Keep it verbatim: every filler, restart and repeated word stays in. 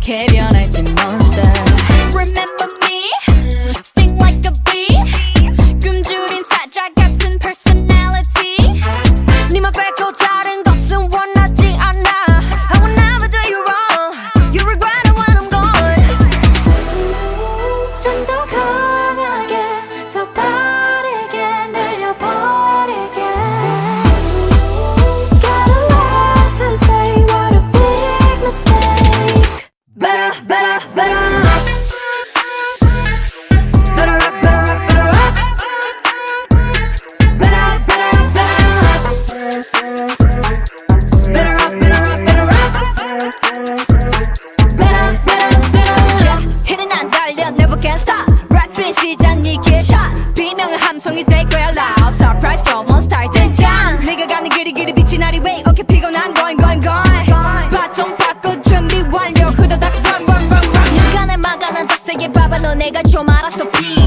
어떻게 변할지 monster. Remember me? Sting like a bee. 굶주린 사자 같은 personality. 니만 뺏고 다른 것은 원하지 않아. I will never do you wrong. You regret it when I'm gone. 좀 더 강하게 더 빠르게 늘려버릴게. Got a lot to say. What a big mistake. Better, better, better. Better up, better up, better up. Better, better, better. Better up, better up, better up. Better, better, better. hit은 안 달려, never can stop. 랩은 시작 이게 shot. 비명은 함성이 될 거야 loud. Surprise, come on, start 등장. 네가 가는 길이 길이 빛이 나리 way. Okay, 피곤한 going, going, going. 바통 바꿔 준비 완료. 후다닥 run, run, run, run. 눈간을 막아 난 딱 세게 봐봐. 너 내가 좀 알았어, please.